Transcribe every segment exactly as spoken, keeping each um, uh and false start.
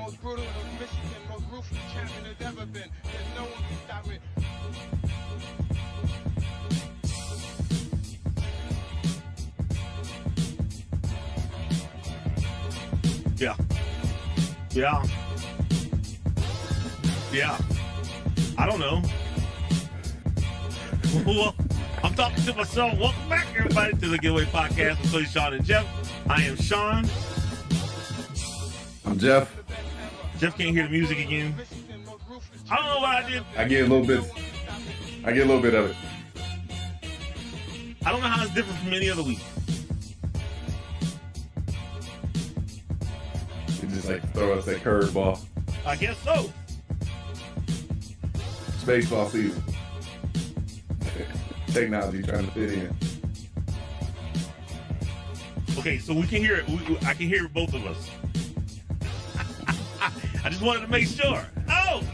most brutal in Michigan, most ruthless champion there's ever been. There's no one can stop me. Yeah. Yeah. Yeah. I don't know. Well, I'm talking to myself. Welcome back, everybody, to the Giveaway Podcast with Cody, Sean, and Jeff. I am Sean. I'm Jeff. Jeff can't hear the music again. I don't know what I did. I get a little bit. I get a little bit of it. I don't know how it's different from any other week. You just like throw us that curveball. I guess so. It's baseball season. Technology trying to fit in. Okay, so we can hear it. We, we- I can hear both of us. I just wanted to make sure. Oh!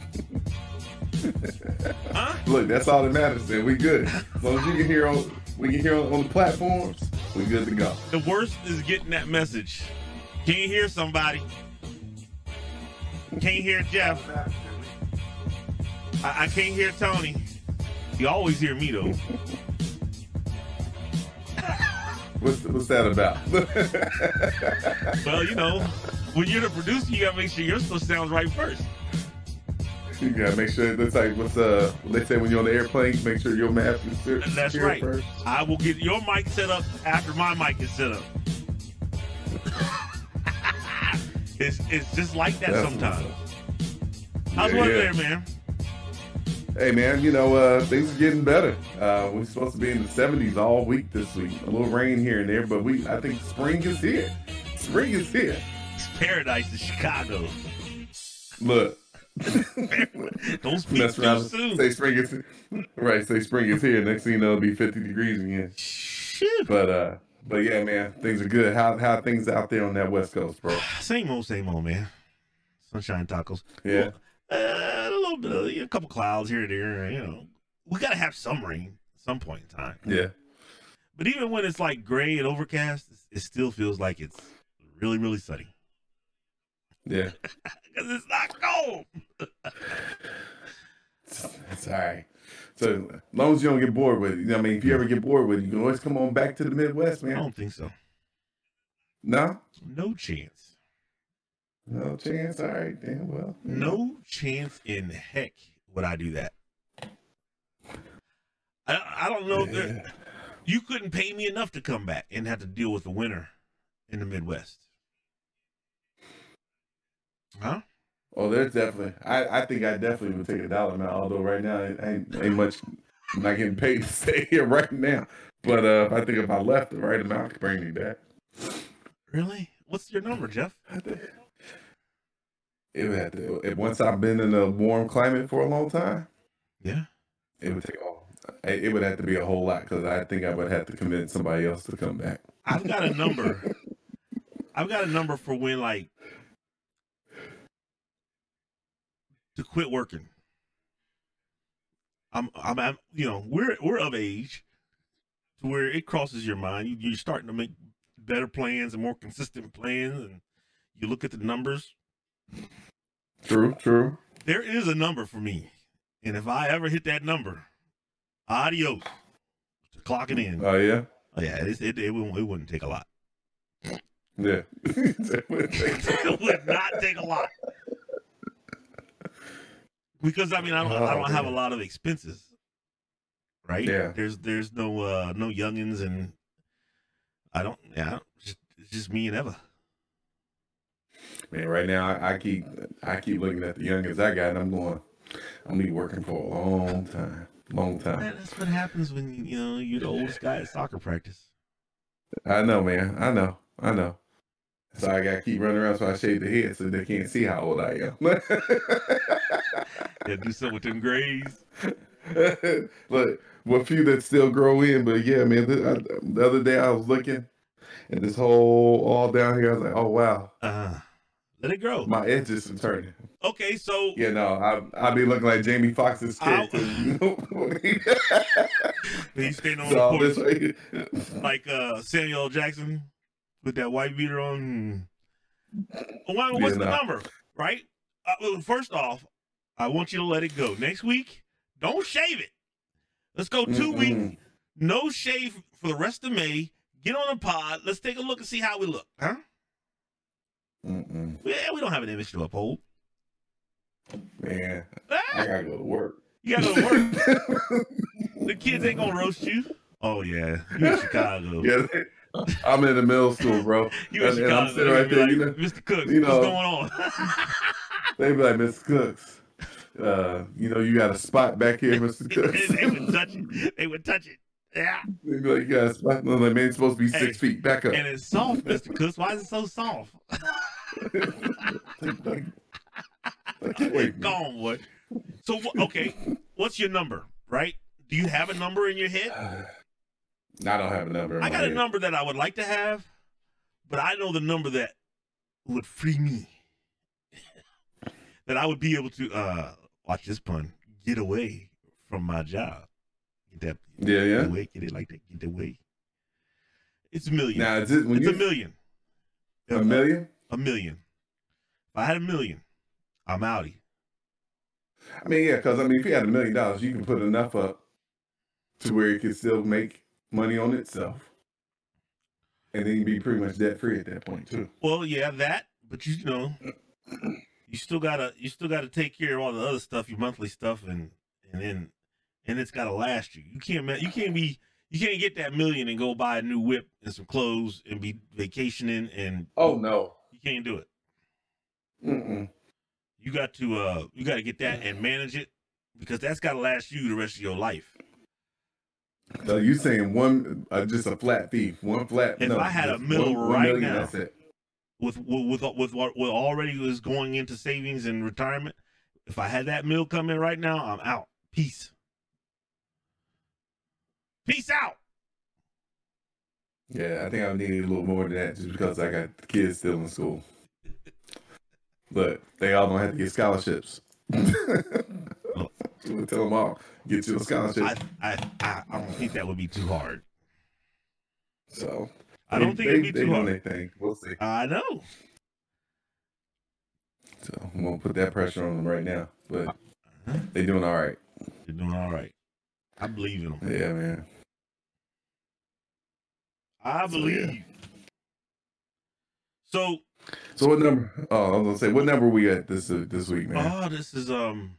Huh? Look, that's all that matters. Then we good. As long as you can hear on, we can hear on, on the platforms. We good to go. The worst is getting that message. Can you hear somebody? Can't hear Jeff. I, I can't hear Tony. You always hear me though. What's what's that about? Well, you know, when you're the producer, you gotta make sure your stuff sounds right first. You gotta make sure that's like what's uh they say when you're on the airplane, make sure your mask is secure. And that's secure right. First. I will get your mic set up after my mic is set up. it's it's just like that That's sometimes. what's How's Yeah, weather yeah. there, man? Hey man, you know uh, things are getting better. Uh, we're supposed to be in the seventies all week this week. A little rain here and there, but we I think spring is here. Spring is here. It's paradise in Chicago. Look. Don't speak Mess too around. soon. Say spring is right. Say spring is here. Next thing you know, it'll be fifty degrees again. Shit. But uh, but yeah, man, things are good. How how are things out there on that West Coast, bro? Same old, same old, man. Sunshine tacos. Yeah. Uh, a little bit of a couple clouds here and there. You know, we gotta have some rain at some point in time. Yeah. But even when it's like gray and overcast, it still feels like it's really, really sunny Yeah. because it's not cold. It's all right. So as long as you don't get bored with it, you know, what I mean, if you ever get bored with it, you can always come on back to the Midwest, I man. don't think so. No, No chance. no chance. All right, damn well. you know. No chance in heck would I do that. I I don't know if there. Yeah. You couldn't pay me enough to come back and have to deal with the winter in the Midwest. Huh? Oh, there's definitely. I, I think I definitely would take a dollar amount. Although right now it ain't, ain't much. I'm not getting paid to stay here right now. But uh, I think if I left the right amount, it could bring me back. Really? What's your number, Jeff? I think it would have to. If once I've been in a warm climate for a long time, Yeah. it would take all. It would have to be a whole lot because I think I would have to convince somebody else to come back. I've got a number. I've got a number for when, like, to quit working. I'm, I'm, I'm, you know, we're we're of age to where it crosses your mind. You, you're starting to make better plans and more consistent plans, and you look at the numbers. True, true. There is a number for me, and if I ever hit that number, adios. Clock it in. Oh yeah, Oh yeah, it it, it, wouldn't, it wouldn't take a lot. yeah. It would not take a lot. Because I mean, I don't, I don't Oh, have a man. lot of expenses, right? Yeah. There's there's no uh no youngins, and I don't. Yeah, I don't- just, it's just me and Eva. Man, right now I, I keep I keep looking at the youngest I got, and I'm going. I'm gonna be working for a long time, long time. Man, that's what happens when you know you're the oldest guy at soccer practice. I know, man. I know. I know. So I gotta keep running around so I shave the head so they can't see how old I am. Yeah, do something with them grays. Look, what few that still grow in, but yeah, man. The, I, the other day I was looking, and this whole all down here, I was like, oh wow, Uh, let it grow. my edges are turning. Okay, so You know, I I be looking like Jamie Foxx's Ow. character. You know? he's standing on So, the this porch way- like uh, Samuel L. Jackson with that white beater on. Well, Yeah, what's the nah. number, right? Uh, well, first off, I want you to let it go. Next week, don't shave it. Let's go two weeks, Mm-mm. no shave for the rest of May. Get on the pod. Let's take a look and see how we look, huh? Mm-mm. Yeah, we don't have an image to uphold. Man, Ah, I gotta go to work. you gotta go to work. The kids ain't gonna roast you. Oh yeah, you in Chicago. Yeah, I'm in the middle school, bro. You in and, and Chicago. I'm sitting right They there, be you know. like, Mister Cooks, you what's know, going on? They be like, Mister Cooks, uh, you know, you got a spot back here, Mister Cooks. They would touch it. They would touch it. Yeah. They be like, you got a spot. No, like, man, it's supposed to be six Hey, feet. Back up. And it's soft, Mister Cooks. Why is it so soft? like, like, like, wait, Go on, boy. So, wh- okay, what's your number, right? Do you have a number in your head? I don't have a number. in I my got a head. number that I would like to have, but I know the number that would free me. That I would be able to, uh, watch this pun, get away from my job. Get that, Yeah, get yeah. away, get it like that, get away. It's a million. Now, is it when it's you a million. a million? A million. If I had a million, I'm outie. I mean, yeah, because I mean, if you had a million dollars, you can put enough up to where it can still make money on itself, and then you'd be pretty much debt free at that point too. Well, yeah, that, but you know, you still gotta, you still gotta take care of all the other stuff, your monthly stuff, and and then, and it's gotta last you. You can't, ma- you can't be, you can't get that million and go buy a new whip and some clothes and be vacationing, and Oh no. you can't do it. Mm-mm. You got to, uh, you got to get that and manage it because that's gotta last you the rest of your life. So you saying one, uh, just a flat fee, one flat? If no, I had a just middle one- one right million, now, that's it. With with with with what what already was going into savings and retirement, if I had that meal come in right now, I'm out. Peace. Peace out. Yeah, I think I need a little more than that just because I got kids still in school. But they all don't have to get scholarships. Oh. So tell them all, get you a scholarship. I, I I I don't think that would be too hard. so I don't they, think it'd be they, too they hard. doing their thing. We'll see. I know. So I'm gonna put that pressure on them right now. But Uh-huh. they doing all right. They're doing all right. I believe in them. Yeah, man. I So, believe. So, So what number? Oh, I was gonna say, what number we at this uh, this week, man? oh, this is um.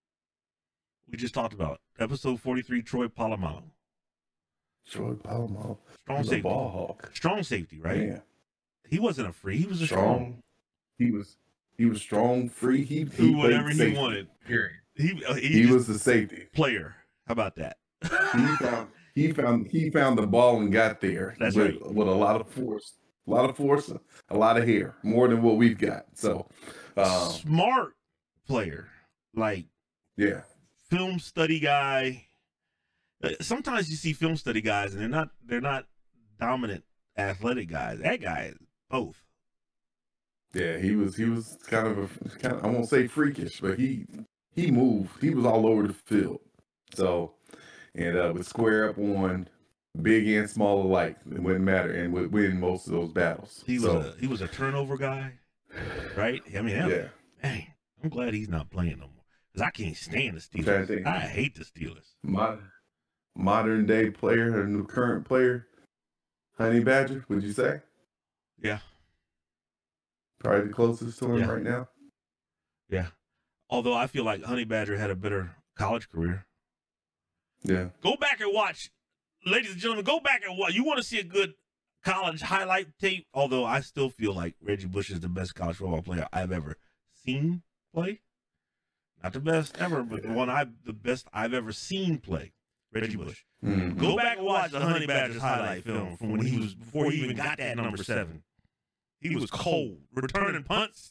We just talked about episode forty-three. Troy Polamalu, Troy Palomar, strong the safety, ball hawk. strong safety, right? Man, He wasn't a free. He was a strong. strong. He was he was strong, free. He he Do played whatever he safety, wanted. Period. He uh, he, He just was the safety. player. How about that? He found he found he found the ball and got there. That's with, right. With a lot of force, a lot of force, a lot of hair, more than what we've got. So, um, Smart player, like yeah, film study guy. Uh, Sometimes you see film study guys, and they're not they're not dominant athletic guys. That guy is both. yeah. He was he was kind of a kind of, I won't say freakish, but he he moved. He was all over the field. So, and uh, would square up on big and small alike. It wouldn't matter, and would win most of those battles. He was so, a he was a turnover guy, right? I mean, hell, yeah. dang, I'm glad he's not playing no more because I can't stand the I'm trying to Steelers. think. I hate the Steelers. Modern, modern day player, a new current player, Honey Badger, would you say? Yeah, Probably the closest to him Yeah. right now. yeah. Although I feel like Honey Badger had a better college career. Yeah. Go back and watch, ladies and gentlemen. Go back and watch. You want to see a good college highlight tape? Although I still feel like Reggie Bush is the best college football player I've ever seen play. Not the best ever, but the one I the best I've ever seen play. Reggie Bush. Mhm. Go back and watch the Honey Badgers highlight film from when he was before he even got that number seven. He was cold, returning punts.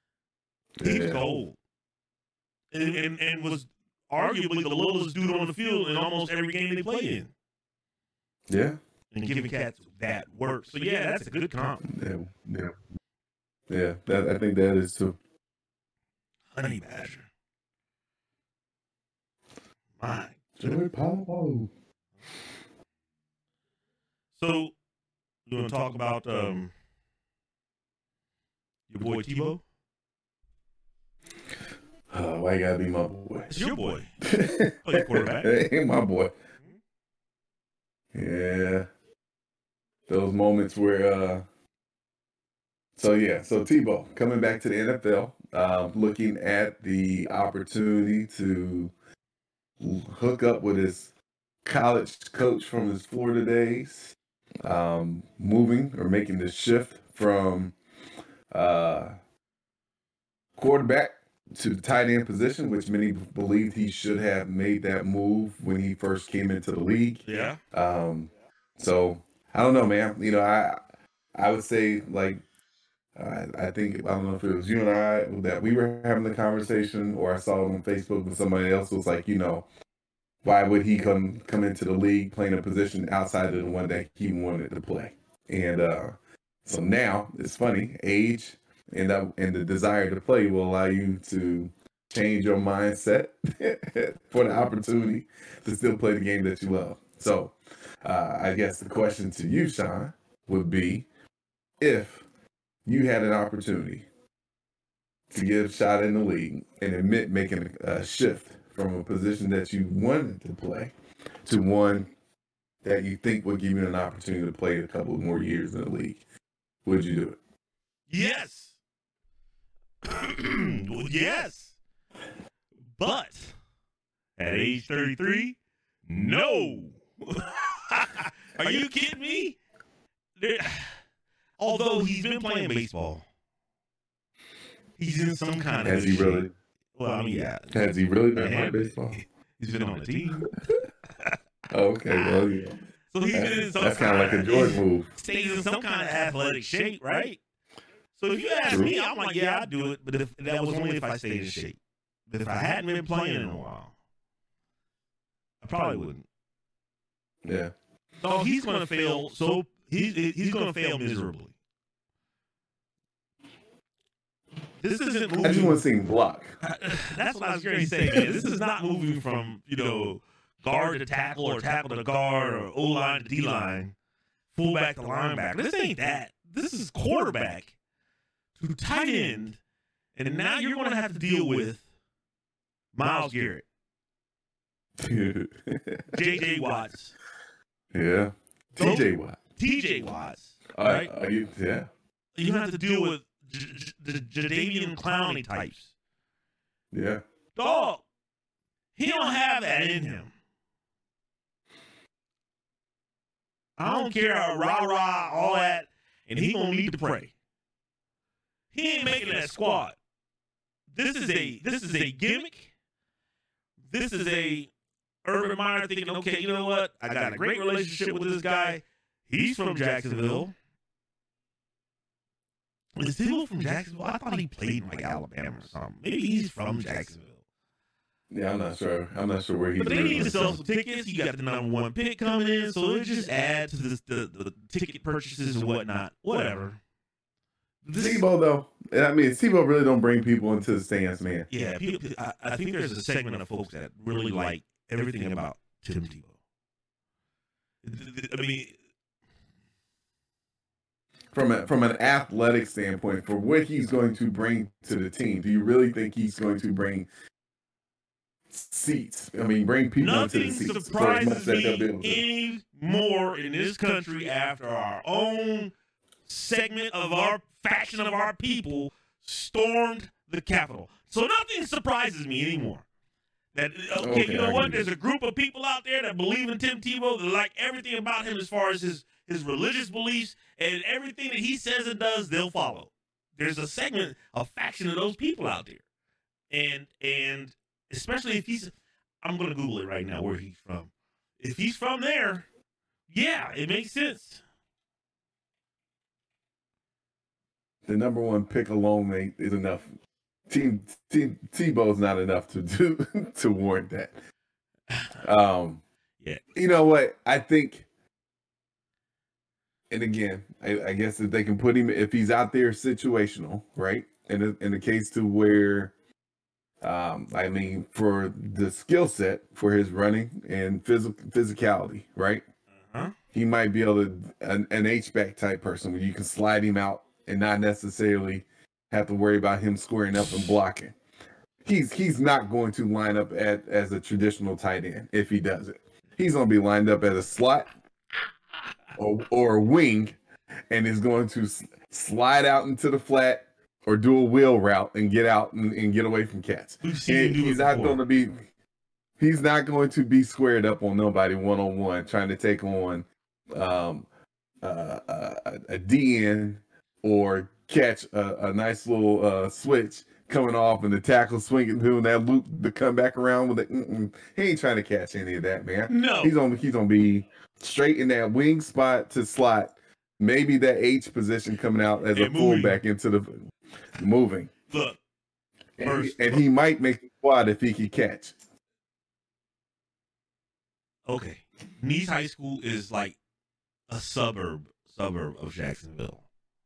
He was Yeah. cold, and, and and was arguably the littlest dude on the field in almost every game they play in, Yeah. and giving cats that work. So yeah, that's a good comp. Yeah. Yeah. Yeah. That, I think that is too. Honey Badger. My Joey Paulo. So, you want to talk about um, Your boy Tebow. Oh, why you gotta be my boy? It's your boy. Oh, your quarterback. Ain't my boy. Yeah. Those moments where, uh, so yeah, so Tebow coming back to the N F L, uh, looking at the opportunity to hook up with his college coach from his Florida days, um, moving or making the shift from uh, quarterback to the tight end position, which many believed he should have made that move when he first came into the league. Yeah. Um, so I don't know, man. You know, I I would say like I, I think I don't know if it was you and I that we were having the conversation, or I saw it on Facebook when somebody else was like, you know, why would he come come into the league playing a position outside of the one that he wanted to play? And uh, so now it's funny, age and uh, and the desire to play will allow you to change your mindset for the opportunity to still play the game that you love. So uh, I guess the question to you, Sean, would be, if you had an opportunity to get a shot in the league and admit making a shift from a position that you wanted to play to one that you think would give you an opportunity to play a couple more years in the league, would you do it? Yes. Well, yes. But at age thirty-three, no. Are you kidding me? There, although he's been playing baseball, he's in some kind of. Has he shape. really? Well, I mean, yeah. Has he really been Yeah. playing baseball? He's been on the team. Oh, okay, well, yeah. So he's been in That's, some that's kind of like a Jordan move. stays in some kind of athletic shape, right? So if you ask True. me, I'm like, yeah, I'd do it. But if that was only if I stayed in shape. But if I hadn't been playing in a while, I probably wouldn't. Yeah. So he's going to fail. So he's he's going to fail miserably. This isn't moving. I just want to see him block. That's what I was going to say, man. This is not moving from, you know, guard to tackle or tackle to guard or O-line to D-line, fullback to linebacker. This ain't that. This is quarterback to tight end. And now you're going to have to deal with Myles Garrett, J J Watts, Yeah. T J Watt. T J Watts, Uh, right? uh, you, yeah. You're going to have to deal with J- J- the Jadeveon Clowney types. Yeah. Dog, he don't have that in him. I don't care how rah-rah, all that, and he gonna need to pray. He ain't making that squad. This is a this is a gimmick. This is a Urban Meyer thinking, okay, you know what? I got a great relationship with this guy. He's from Jacksonville. Is Tebow from Jacksonville? I thought he played in like Alabama or something. Maybe he's from Jacksonville. Yeah, I'm not sure. I'm not sure where he's But they need to from. sell some tickets. You got the number one pick coming in, so it just add to this, the, the ticket purchases and whatnot. Whatever. This, Tebow, though. And I mean, Tebow really don't bring people into the stands, man. yeah, people, I, I think there's a segment of folks that really like everything about Tim Tebow. I mean, From a, from an athletic standpoint, for what he's going to bring to the team, do you really think he's going to bring seats? I mean, bring people into nothing the seats. for as much surprises that they'll be me able to- any more in this country after our own segment of our faction of our people stormed the Capitol. So nothing surprises me anymore. That okay, Okay, you know I what? get There's a group of people out there that believe in Tim Tebow, that like everything about him as far as his his religious beliefs, and everything that he says and does, they'll follow. There's a segment, a faction of those people out there, and and especially if he's, I'm gonna Google it right now where he's from. If he's from there, yeah, it makes sense. The number one pick alone mate, is enough. Team, team Tebow's not enough to do to warrant that. Um, Yeah. You know what? I think, and again, I, I guess if they can put him, if he's out there situational, right? In the, in the case to where, um, I mean, for the skill set for his running and physical physicality, right? Uh-huh. He might be able to an, an H back type person where you can slide him out and not necessarily have to worry about him squaring up and blocking. He's he's not going to line up at as a traditional tight end if he does it. He's going to be lined up as a slot or or a wing, and is going to s- slide out into the flat or do a wheel route and get out and, and get away from cats. We've seen him And do he's it not before. going to be he's not going to be squared up on nobody one on one trying to take on um, uh, a, a D N or catch a, a nice little uh, switch coming off and the tackle swinging doing that loop to come back around with it. Mm-mm. He ain't trying to catch any of that, man. No. He's on he's gonna be straight in that wing spot to slot. Maybe that H position coming out as a And moving. fullback into the moving. Look, And, he, First- and he might make the squad if he can catch. okay. Nice High School is like a suburb suburb of Jacksonville.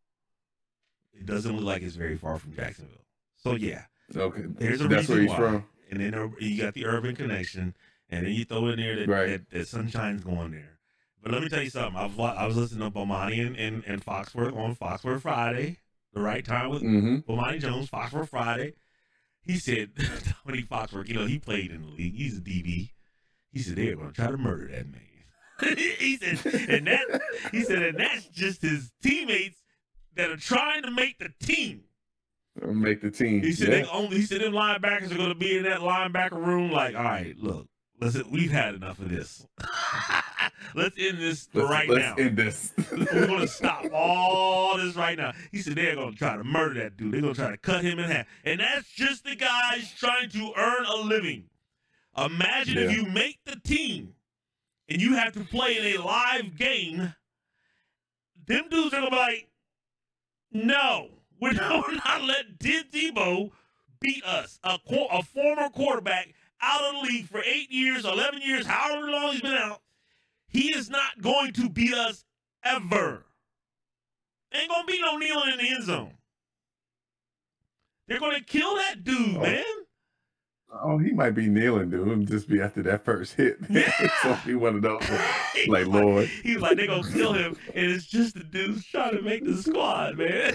It doesn't look like it's very far from Jacksonville. So yeah, Okay, there's a that's reason where he's why. from. And then uh, you got the urban connection, and then you throw in there that, Right. that, that Sunshine's going there. But let me tell you something. I was, wa- I was listening to Bomani and, and, and Foxworth on Foxworth Friday, the right time with Mm-hmm. Bomani Jones, Foxworth Friday. He said, Tony Foxworth, you know, he played in the league. He's a D B. He said, they're going to try to murder that man. he said, and that, he said, and that's just his teammates that are trying to make the team. Make the team. He said, Yeah. they only, he said, them linebackers are going to be in that linebacker room like, all right, look, listen, we've had enough of this. Let's end this Let's, right let's now. end this. We're going to stop all this right now. He said they're going to try to murder that dude. They're going to try to cut him in half. And that's just the guys trying to earn a living. Imagine if Yeah. you make the team and you have to play in a live game. Them dudes are going to be like, no, we're not, we're not letting Tim Tebow beat us. A, qu- a former quarterback out of the league for eight years, eleven years, however long he's been out. He is not going to beat us ever. Ain't gonna be no kneeling in the end zone. They're gonna kill that dude, Oh. man. Oh, he might be kneeling, dude. It'll just be after that first hit. Yeah. It's gonna be one of those. He Like, was Lord. He was like, they're gonna kill him, and it's just the dudes trying to make the squad, man.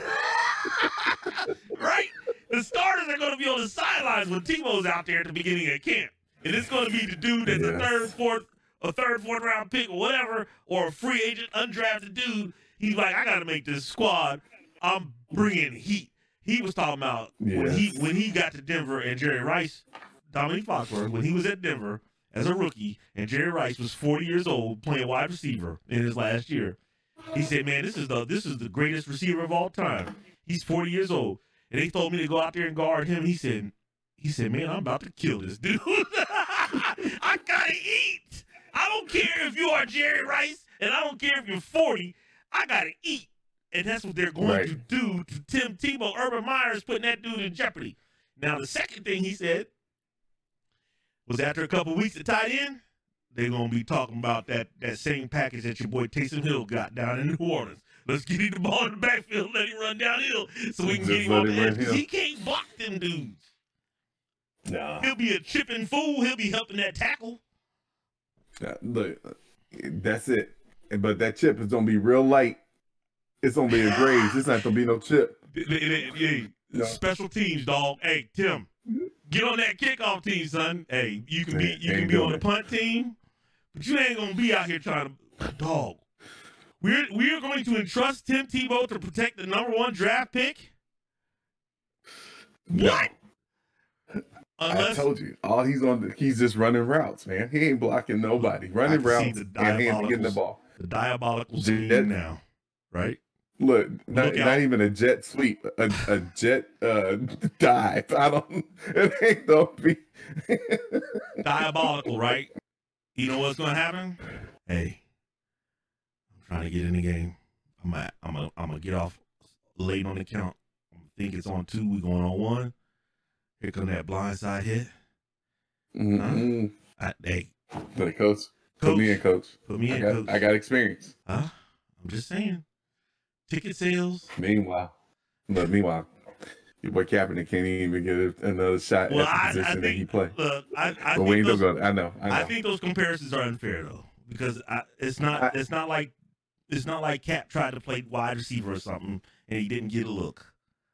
Right? The starters are gonna be on the sidelines when Tebow's out there at the beginning of camp. And it's gonna be the dude that's a Yes. third, fourth, a third, fourth round pick or whatever, or a free agent, undrafted dude. He's like, I gotta make this squad. I'm bringing heat. He was talking about when he Yes. when he got to Denver and Jerry Rice, Dominique Foxworth, when he was at Denver as a rookie, and Jerry Rice was forty years old playing wide receiver in his last year. He said, "Man, this is the this is the greatest receiver of all time. He's forty years old." And they told me to go out there and guard him. He said, he said, "Man, I'm about to kill this dude. I gotta eat. I don't care if you are Jerry Rice, and I don't care if you're forty. I gotta eat." And that's what they're going Right. to do to Tim Tebow. Urban Meyer is putting that dude in jeopardy. Now, the second thing he said was after a couple weeks at tight end, they're going to be talking about that, that same package that your boy Taysom Hill got down in New Orleans. Let's get him the ball in the backfield, let him run downhill so we can Just get him let on him the run edge. 'Cause hill. he can't block them dudes. Nah. He'll be a chipping fool. He'll be helping that tackle. Uh, Look, that's it. But that chip is gonna be real light. It's gonna be a graze. It's not gonna be no chip. Hey, No. special teams, dog. Hey, Tim, get on that kickoff team, son. Hey, you can be Ain't- you can ain't be on doing the it. punt team, but you ain't gonna be out here trying to dog. We're we're going to entrust Tim Tebow to protect the number one draft pick. No. What? I Unless told you, all he's on. He's just running routes, man. He ain't blocking nobody. Running I can see routes the and hand- getting the diabolicals. ball. the diabolical Jet- scheme now, right? Look, not, Look out. not even a jet sweep, a, a jet uh, dive. I don't. It ain't gonna be. Diabolical, right? You know what's gonna happen? Hey, I'm trying to get in the game. I'm gonna, I'm gonna, I'm gonna get off late on the count. I think it's on two. We going on one. Here come that blindside hit. Mm-mm. I, hey, But coach, put coach, me in, coach. put me I in, got, coach. I got experience. Huh? I'm just saying. Ticket sales. Meanwhile, but meanwhile, your boy Kaepernick can't even get a- another shot Well, at the I, I position that he think. play. Look, I, I But think we ain't those, gonna go. I know. I know. I think those comparisons are unfair though, because I, it's not. I- it's not like. It's not like Cap tried to play wide receiver or something and he didn't get a look.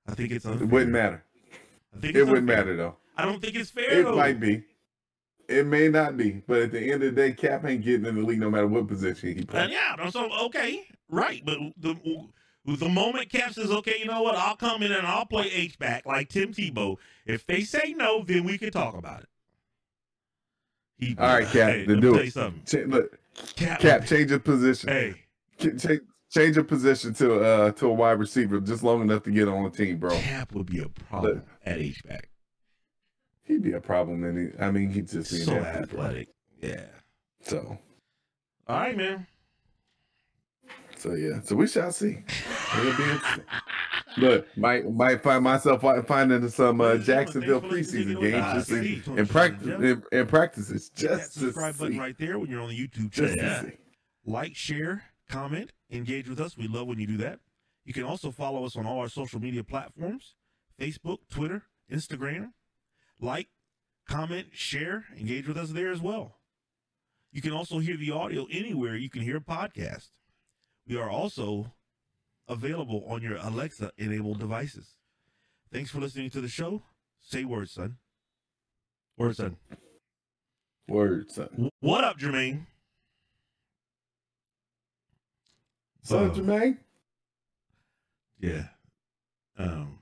I think it's unfair. It wouldn't matter. I think It it's wouldn't unfair. matter though. I don't think it's fair. It though. might be. It may not be, but at the end of the day, Cap ain't getting in the league no matter what position he And plays. yeah, so okay, right. But the the moment Cap says, okay, you know what, I'll come in and I'll play H back like Tim Tebow. If they say no, then we can talk about it. He, All right, Cap, hey, to let me do tell it. you something. Ch- look, Cap, Cap, change your position. hey, Ch- Change, change your position to uh to a wide receiver just long enough to get on the team, bro. Cap would be a problem Look. at H back. He'd be a problem, and he, I mean, he'd just be So an athlete, bro. athletic. Yeah. So, All right, man. so yeah, so we shall see. It'll be interesting. Look, might might find myself fi- finding some uh, Ladies and gentlemen, Jacksonville thanks for listening preseason to games Taking just Over. in, Uh, in practice Jeff. in, in practices Hit that just to subscribe button see. right there when you're on the YouTube Just channel. to see. Like, share, comment, engage with us. We love when you do that. You can also follow us on all our social media platforms: Facebook, Twitter, Instagram. Like, comment, share, engage with us there as well. You can also hear the audio anywhere you can hear a podcast. We are also available on your Alexa-enabled devices. Thanks for listening to the show. Say word, son. Word, son. Word, son. What up, Jermaine? Son, Uh, Jermaine. Yeah. Um.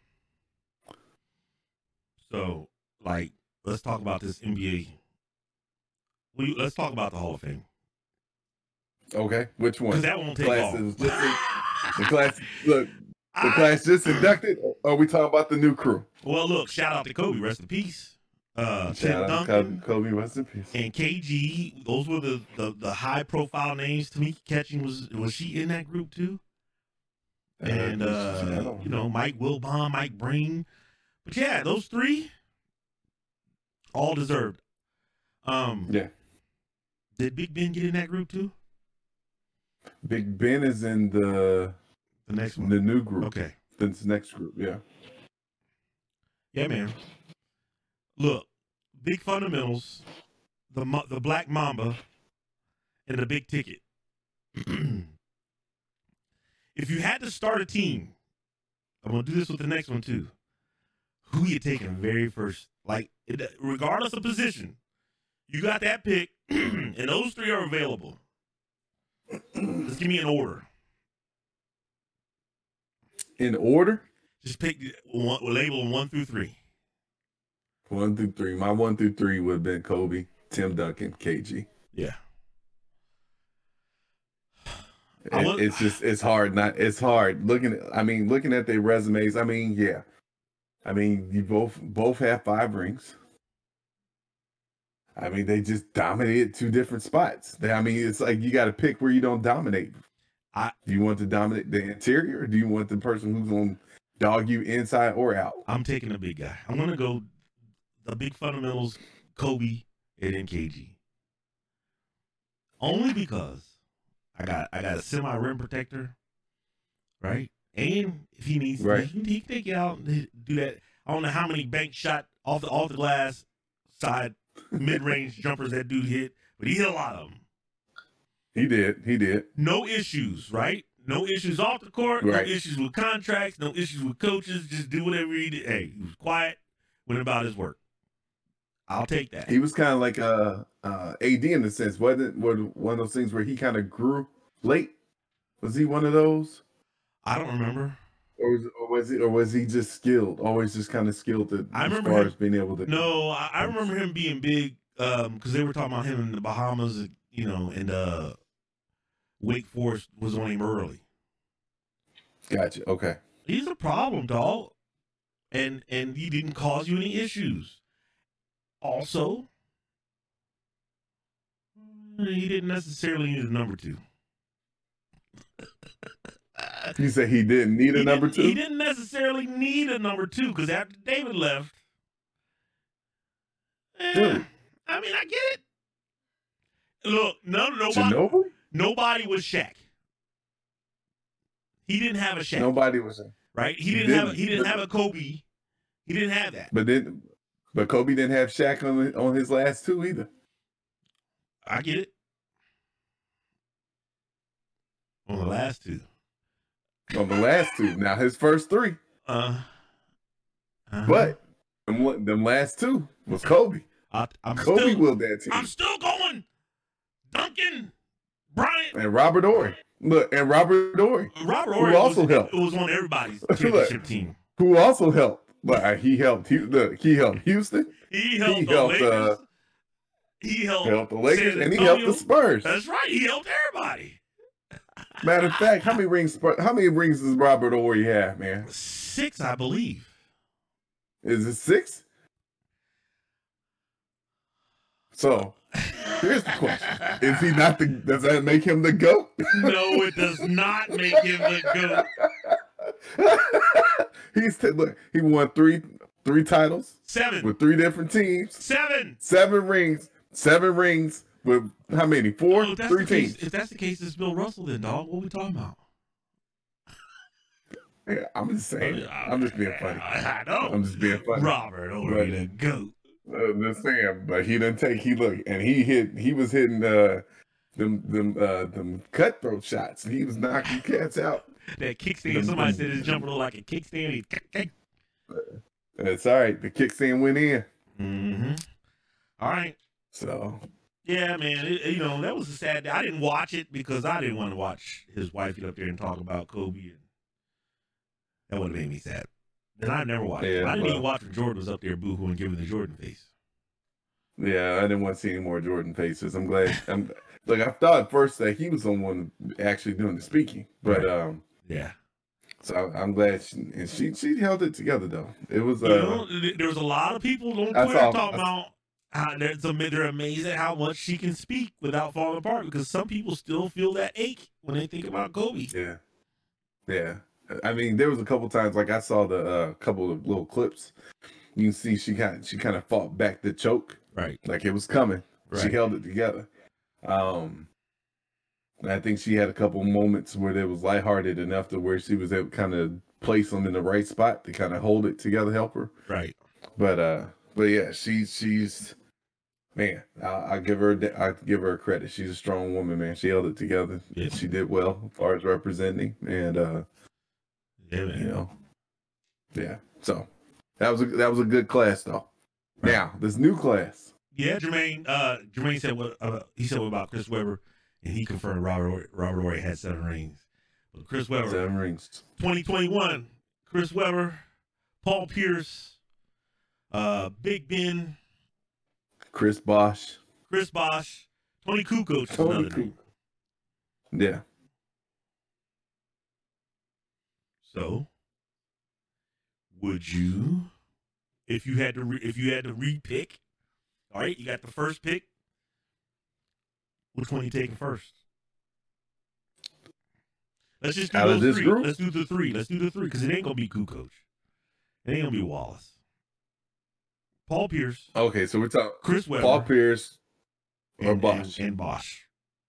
So, like, let's talk about this N B A. We let's talk about the Hall of Fame Okay, which one? because that won't take Class long. is just the class. Look, the I- class just inducted. Or are we talking about the new crew? well, look, shout out to Kobe, rest in peace. Uh, Tim Shout out to Duncan Kobe, rest in peace. and K G. Those were the, the, the high profile names. Tamika Catching was was she in that group too? And I uh, don't you know, Mike Wilbon, Mike Breen. But yeah, those three all deserved. Um, Yeah. Did Big Ben get in that group too? Big Ben is in the The next one. the new group. Okay. This next group, yeah. Yeah, man. Look, big fundamentals, the Mo- the Black Mamba, and the big ticket. If you had to start a team, I'm gonna do this with the next one too. Who you taking very first? Like, it, regardless of position, you got that pick, and those three are available. Just give me an order. In order, Just pick one, label them one through three. one through three. My one through three would have been Kobe, Tim Duncan, K G. Yeah. It- I would- it's just it's hard. Not it's hard looking. At, I mean, looking at their resumes. I mean, yeah. I mean, you both both have five rings. I mean, they just dominated two different spots. They, I mean, it's like you got to pick where you don't dominate. I- do you want to dominate the interior, or do you want the person who's going to dog you inside or out? I'm taking the big guy. I'm gonna go the big fundamentals, Kobe and then K G. Only because I got I got a semi rim protector, right? And if he needs, Right. he, he can take it out and do that. I don't know how many bank shot off the off the glass side mid range jumpers that dude hit, but he hit a lot of them. He did. He did. No issues, right? No issues off the court. Right. No issues with contracts. No issues with coaches. Just do whatever he did. Hey, he was quiet, went about his work. I'll take that. He was kind of like uh, uh, A D in a sense, wasn't it? Was one of those things where he kind of grew late? Was he one of those, I don't remember. or was, or was he, or was he just skilled? Always just kind of skilled at, I as remember far him- as being able to. No, I, I remember him being big because they were talking about him in the Bahamas, you know, and uh, Wake Forest was on him early. Gotcha. Okay. He's a problem, dog, and and he didn't cause you any issues. Also, he didn't necessarily need a number two. You say he didn't need a He number didn't- two? He didn't necessarily need a number two because after David left, eh, Dude. I mean, I get it. Look, no, nobody, Ginobili? nobody was Shaq. He didn't have a Shaq, Nobody was. right? He he didn't have. A, didn't. he didn't have a Kobe. He didn't have that. But then, but Kobe didn't have Shaq on on his last two either. I get it. On the last two, On the last two. Now his first three. uh, Uh-huh. But them, them last two was Kobe. I, I'm Kobe still, willed that team. I'm still going. Duncan, Bryant, And Robert Ory. Look, and Robert Ory. Robert Who Ory also was, helped. It was on everybody's championship team. Who also helped. But he helped. He, look, he helped Houston. He helped He the helped, Lakers. uh, he helped, helped the Lakers, San and he helped the Antonio. Spurs. That's right. He helped everybody. Matter of fact, how many rings? How many rings does Robert Ory have, man? Six, I believe. Is it six? So here's the question: Is he not the? Does that make him the GOAT? No, it does not make him the GOAT. He's t- look. He won three three titles Seven. with three different teams. Seven. Seven rings. Seven rings with how many? Four. Oh, if that's three the case, teams. if that's the case, it's Bill Russell then, dog. What are we talking about? Yeah, I'm just saying. I'm just being funny. I know. I'm just being funny. Robert Ory, the GOAT. Uh, just saying, but he didn't take. He look and he hit. He was hitting uh, them them uh, them cutthroat shots. He was knocking cats out. That kickstand. Somebody said his jumper looked like a kickstand. He kick, kick. That's all right. The kickstand went in. Mm-hmm. All right. So Yeah, man. It, you know, that was a sad day. I didn't watch it because I didn't want to watch his wife get up there and talk about Kobe. And that would have made me sad. And I never watched it. Yeah, I didn't well. even watch when Jordan was up there boohooing and giving the Jordan face. yeah, I didn't want to see any more Jordan faces. I'm glad. I'm like I thought at first that he was the one actually doing the speaking, but um, Yeah. so I'm glad she, and she she held it together though. It was uh, You know, th- there was a lot of people on I Twitter saw- talking I- about how they're, they're amazed at how much she can speak without falling apart because some people still feel that ache when they think about Kobe. yeah, yeah. I mean, there was a couple times like I saw the uh, couple of little clips. You can see she kind she kind of fought back the choke. Right. Like it was coming. She Right. held it together. Um, I think she had a couple moments where it was lighthearted enough to where she was able to kind of place them in the right spot to kind of hold it together, help her. Right. But uh, but yeah, she she's man. I, I give her I give her credit. She's a strong woman, man. She held it together. Yeah. She did well as far as representing, and uh, Yeah, man. you know, yeah. So that was a that was a good class though. Right. Now this new class. Yeah, Jermaine. Uh, Jermaine said what uh, he said what about Chris Webber, and he confirmed Robert Ory, Robert Ory had seven rings. But Chris Webber, Seven rings. twenty twenty-one. Chris Webber, Paul Pierce, uh, Big Ben, Chris Bosh. Chris Bosh, Tony Kukoc. is Tony another Kukoc. name. Yeah. So, would you, if you had to, re- if you had to re-pick, all right, you got the first pick. Which one you taking first? Let's just do Out of those this three. group? Let's do the three. Let's do the three because it ain't gonna be Kukoc. It ain't gonna be Wallace. Paul Pierce, Okay, so we're talking Chris Webber, Paul Pierce or and, Bosh. and, and Bosh.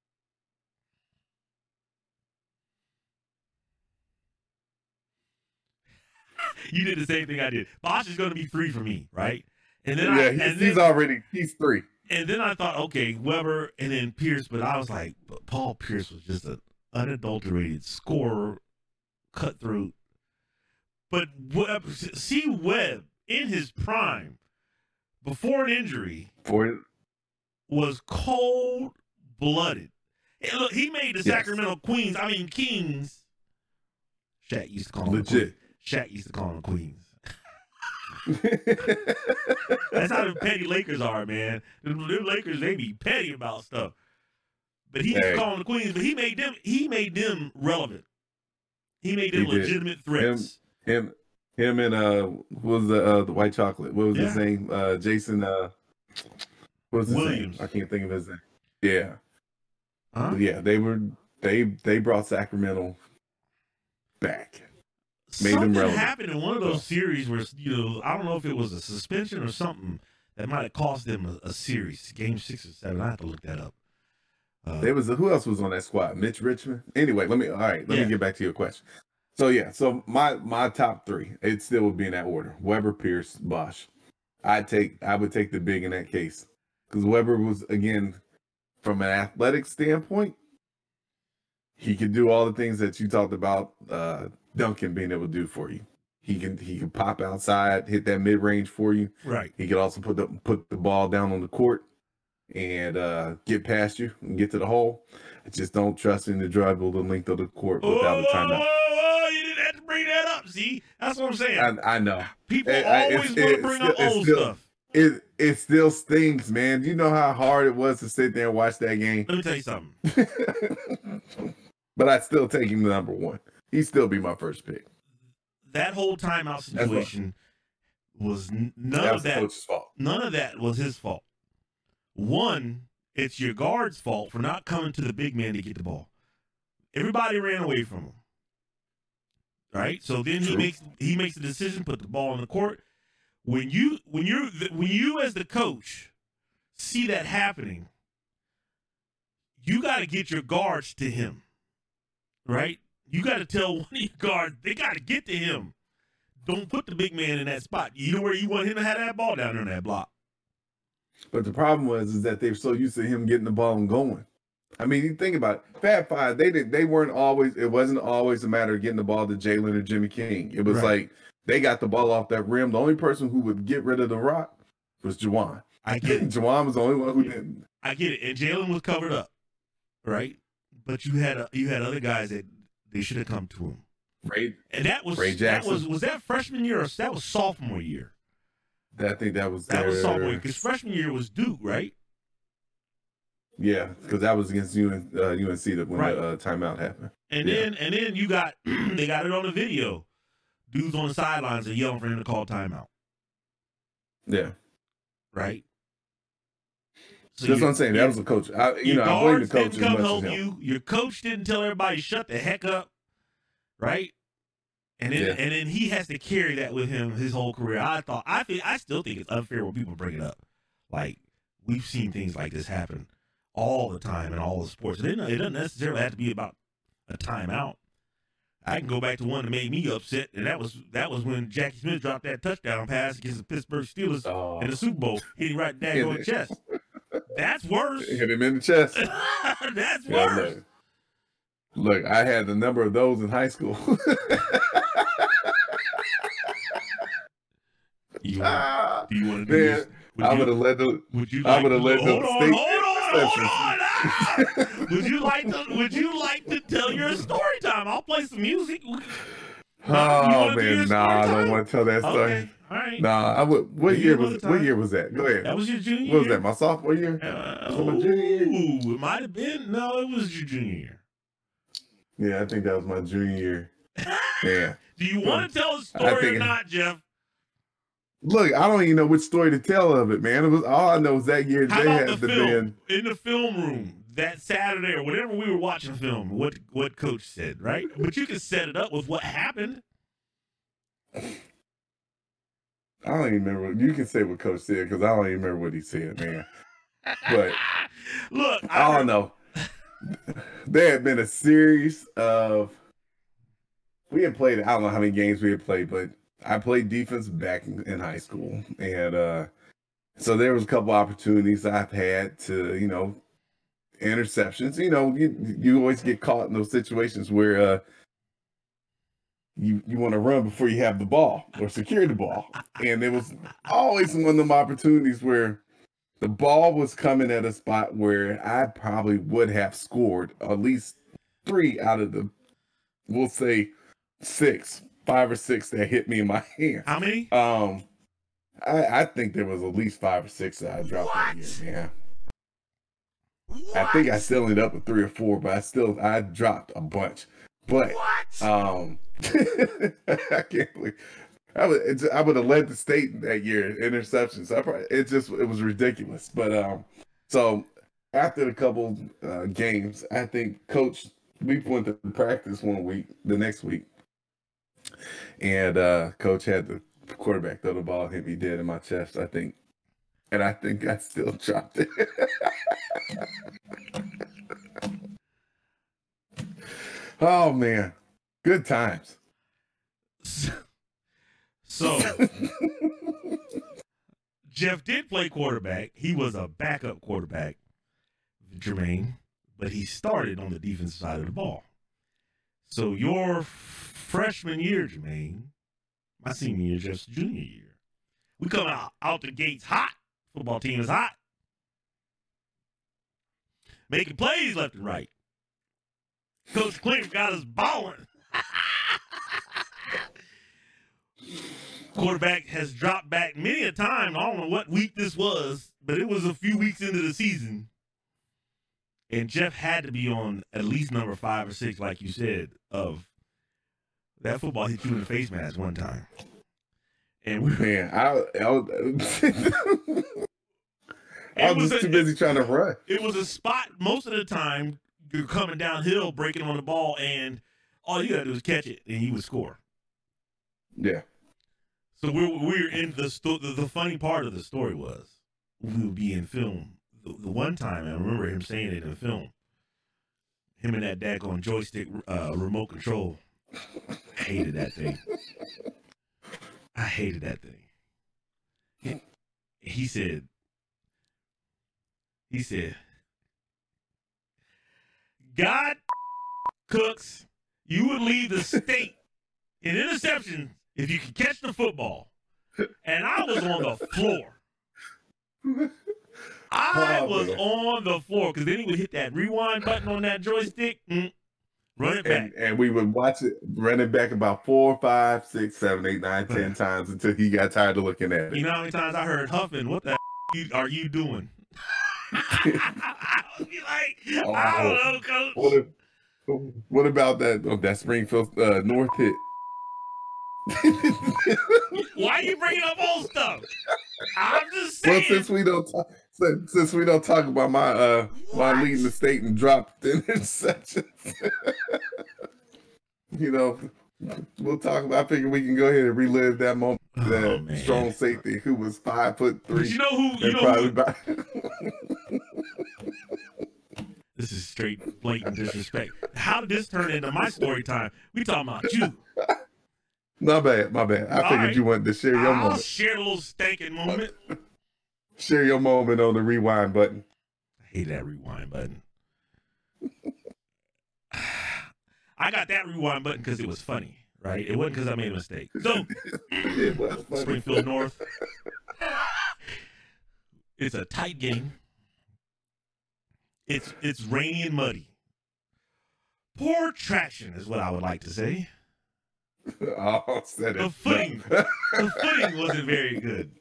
You did the same thing I did. Bosh is gonna be three for me, right? And then I, yeah, and he's, then, he's already he's three. And then I thought, okay, Weber and then Pierce, but I was like, but Paul Pierce was just an unadulterated scorer, cutthroat. But Webb, see Webb in his prime, before an injury, For was cold blooded. Look, he made the Yes. Sacramento Queens, I mean Kings. Shaq used to call them Legit. Queens. Shaq used to call them Queens. That's how the petty Lakers are, man. The, the Lakers, they be petty about stuff. But he used Hey. to call them the Queens, but he made them he made them relevant. He made them He did. legitimate threats. him him and uh what was the uh the white chocolate? What was his Yeah. name? Uh Jason uh what was his Williams. name? I can't think of his name. Yeah. Huh? Yeah, they were they they brought Sacramento back. Made them Something relevant. happened in one of those series where, you know, I don't know if it was a suspension or something that might have cost them a, a series, game six or seven. I have to look that up. Uh, There was a, who else was on that squad? Mitch Richmond. Anyway, let me all right, let Yeah. me get back to your question. So yeah, so my my top three, it still would be in that order. Weber, Pierce, Bosh. I take I would take the big in that case. Because Weber was, again, from an athletic standpoint, he could do all the things that you talked about uh Duncan being able to do for you. He can he can pop outside, hit that mid range for you. Right. He could also put the put the ball down on the court and uh, get past you and get to the hole. I just don't trust him to dribble the length of the court without oh, a timeout. Oh, you didn't have to bring that up. See, that's what I'm saying. I, I know. People It- I- always it's- want to it's bring still- up it's old still- stuff. It it still stings, man. You know how hard it was to sit there and watch that game. Let me tell you something. But I'd still take him to number one. He'd still be my first pick. That whole timeout That's what- situation was n- none That of was the that. coach's fault. None of that was his fault. One, it's your guard's fault for not coming to the big man to get the ball. Everybody ran away from him. Right? So then he True. makes he makes the decision, put the ball on the court. When you when you're when you as the coach see that happening, you got to get your guards to him. Right? You got to tell one of your guards, they got to get to him. Don't put the big man in that spot. You know where you want him to have that ball down there in that block. But the problem was is that they were so used to him getting the ball and going. I mean, you think about it. Fab Five, they did they weren't always it wasn't always a matter of getting the ball to Jalen or Jimmy King. It was Right. like they got the ball off that rim. The only person who would get rid of the rock was Juwan. I get it. Juwan was the only one who didn't. I get it. And Jalen was covered up, right? But you had a, you had other guys that they should have come to him. Ray, And that was Ray that Jackson. was was that freshman year or that was sophomore year? I think that was That was their- sophomore year because freshman year was Duke, right? Yeah, because that was against U N, uh, U N C that when Right. the uh, timeout happened. And Yeah. then and then you got they got it on the video. Dudes on the sidelines are yelling for him to call timeout, Yeah, right? So that's your- what I'm saying. your- That was a coach. I, you your know, I blame the guards coach didn't as come much help as him. you. Your coach didn't tell everybody shut the heck up, right? And then Yeah. and then he has to carry that with him his whole career. I thought I think I still think it's unfair when people bring it up. Like we've seen things like this happen all the time in all the sports. It doesn't, it doesn't necessarily have to be about a timeout. I can go back to one that made me upset, and that was that was when Jackie Smith dropped that touchdown pass against the Pittsburgh Steelers Oh, in the Super Bowl, hitting right down on the chest. That's worse. hit him in the chest. That's Yeah, worse. look, look, I had a number of those in high school. You want, do you want to do Man, this? Would I you- would have let the. Would you I like would've to, let hold them on, state hold on, hold on. Ah! exceptions. Would you like to? Would you like to tell your story time? I'll play some music. You Oh wanna do your man, story nah, I time? don't want to tell that story. Okay, all right. Nah, I would. What You year another was? time? What year was that? Go ahead. That was your junior What was year. that? My sophomore year? Uh, Was it my junior year? ooh, it might have been. No, it was your junior year. Yeah, I think that was my junior year. Yeah. Do you want to tell a I story or think- not, Jeff? Look, I don't even know which story to tell of it, man. It was all I know is that year How they about had the the film band. in the film room that Saturday or whenever we were watching film? What what coach said, right? But you can set it up with what happened. I don't even remember. You can say what Coach said because I don't even remember what he said, man. But Look, I don't know. There had been a series of. We had played. I don't know how many games we had played, but I played defense back in, in high school, and uh, so there was a couple opportunities I've had to, you know, interceptions. You know, you you always get caught in those situations where uh, you you want to run before you have the ball or secure the ball, and there was always one of them opportunities where the ball was coming at a spot where I probably would have scored at least three out of the, we'll say, six, five or six that hit me in my hand. How many? Um, I, I think there was at least five or six that I dropped that year. Yeah, I think I still ended up with three or four, but I still I dropped a bunch. But um, I can't believe. I would it's, I would have led the state that year in interceptions. I probably, it just it was ridiculous. But um, so after a couple uh, games, I think Coach we went to practice one week, the next week, and uh, Coach had the quarterback throw the ball, hit me dead in my chest. I think, and I think I still dropped it. Oh man, good times. So Jeff did play quarterback. He was a backup quarterback, Jermaine, but he started on the defensive side of the ball. So your freshman year, Jermaine, My senior year, Jeff's junior year. We come out, out the gates hot. Football team is hot. Making plays left and right. Coach Clinton got us balling. Quarterback has dropped back many a time. I don't know what week this was, but it was a few weeks into the season. And Jeff had to be on at least number five or six, like you said, of that football hit you in the face mask one time. And we Man, I, I was, I was just too busy trying to run. It was a spot most of the time you're coming downhill, breaking on the ball, and all you got to do is catch it, and you would score. Yeah. So we're we're in the sto- the, the funny part of the story was we would be in film. The, the one time I remember him saying it in film. Him and that daggone joystick uh, remote control. I hated that thing. I hated that thing. He, he said. He said. God, Cooks, you would lead the state in interceptions if you could catch the football. And I was on the floor. I oh, was man. on the floor because then he would hit that rewind button on that joystick, mm, run it back. And, and we would watch it, run it back about four, five, six, seven, eight, nine, ten times until he got tired of looking at it. You know how many times I heard Huffman, what the f- are you doing? I would be like, Oh, I don't know, coach. What, if, what about that oh, that Springfield uh, North hit? Why are you bringing up old stuff? I'm just Well, saying. since we don't talk, since, since we don't talk about my uh my What? leading the state and dropped interceptions, you know, we'll talk about. I figure we can go ahead and relive that moment. Oh, That man. strong safety who was five foot But three. you know who? You and know probably who? about- This is straight blatant disrespect. How did this turn into my story time? We talking about you. My bad, my bad. I All figured right. you wanted to share your I'll moment. share a little stankin' moment. Share your moment on the rewind button. I hate that rewind button. I got that rewind button because it was funny, right? It wasn't because I made a mistake. So, It was funny. Springfield North. It's a tight game. It's it's rainy and muddy. Poor traction is what I would like to say. Oh, said it. The footing. The footing wasn't very good.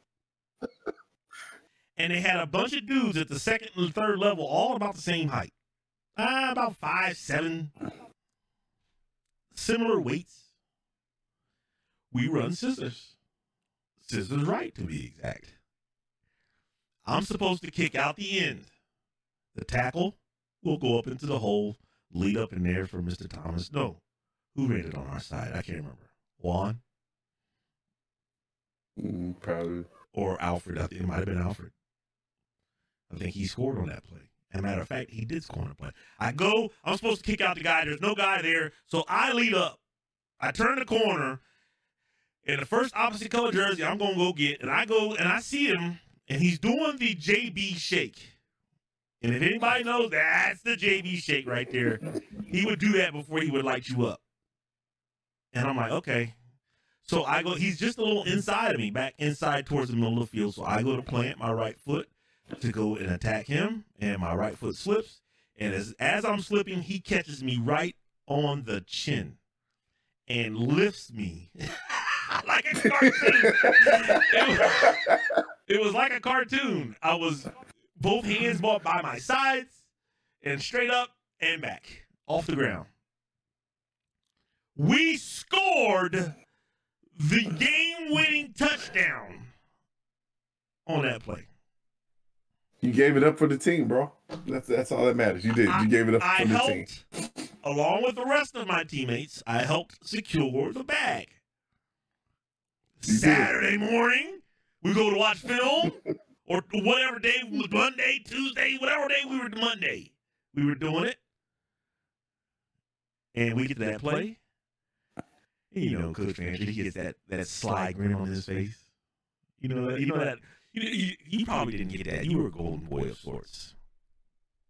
And they had a bunch of dudes at the second and third level, all about the same height. Uh, about five, seven. Similar weights. We run scissors. Scissors right, to be exact. I'm supposed to kick out the end. The tackle will go up into the hole, lead up in there for Mister Thomas. No. Who ran it on our side? I can't remember. Juan Mm, probably. or Alfred. I think it might have been Alfred. I think he scored on that play. As a matter of fact, he did score on the play. I go, I'm supposed to kick out the guy. There's no guy there. So I lead up. I turn the corner. And the first opposite color jersey I'm going to go get. And I go and I see him. And he's doing the J B shake. And if anybody knows, that's the J B shake right there. He would do that before he would light you up. And I'm like, okay. So I go, he's just a little inside of me, back inside towards the middle of the field. So I go to plant my right foot to go and attack him. And my right foot slips. And as, as I'm slipping, he catches me right on the chin and lifts me like a cartoon. it, was, it was like a cartoon. I was both hands brought by my sides and straight up and back off the ground. We scored the game-winning touchdown on that play. You gave it up for the team, bro. That's that's all that matters. You did. You gave it up I for the team. helped, along with the rest of my teammates, I helped secure the bag. You did. Saturday morning, we go to watch film, or whatever day, Monday, Tuesday, whatever day we were, Monday, we were doing it. And we get to that play. And you know, Coach Andrew, he gets that, that sly grin on his face. You know, you know that, you, you, you probably didn't get that. You were a golden boy of sorts.